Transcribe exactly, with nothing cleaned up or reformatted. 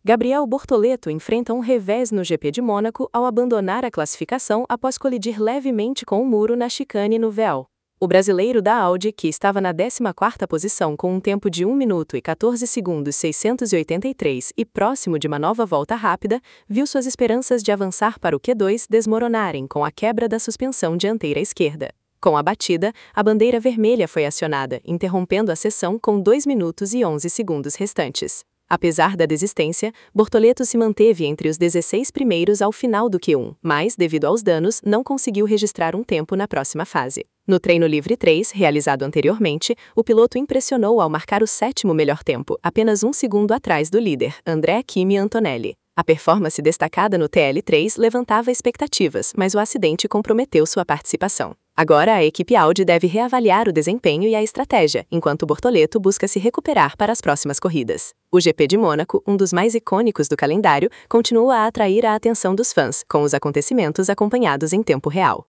Gabriel Bortoleto enfrenta um revés no G P de Mônaco ao abandonar a classificação após colidir levemente com o muro na chicane no véu. O brasileiro da Audi, que estava na décima quarta posição com um tempo de um minuto e quatorze segundos seiscentos e oitenta e três e próximo de uma nova volta rápida, viu suas esperanças de avançar para o Q dois desmoronarem com a quebra da suspensão dianteira esquerda. Com a batida, a bandeira vermelha foi acionada, interrompendo a sessão com dois minutos e onze segundos restantes. Apesar da desistência, Bortoleto se manteve entre os dezesseis primeiros ao final do Q um, mas, devido aos danos, não conseguiu registrar um tempo na próxima fase. No treino livre três, realizado anteriormente, o piloto impressionou ao marcar o sétimo melhor tempo, apenas um segundo atrás do líder, André Kimi Antonelli. A performance destacada no T L três levantava expectativas, mas o acidente comprometeu sua participação. Agora a equipe Audi deve reavaliar o desempenho e a estratégia, enquanto Bortoleto busca se recuperar para as próximas corridas. O G P de Mônaco, um dos mais icônicos do calendário, continua a atrair a atenção dos fãs, com os acontecimentos acompanhados em tempo real.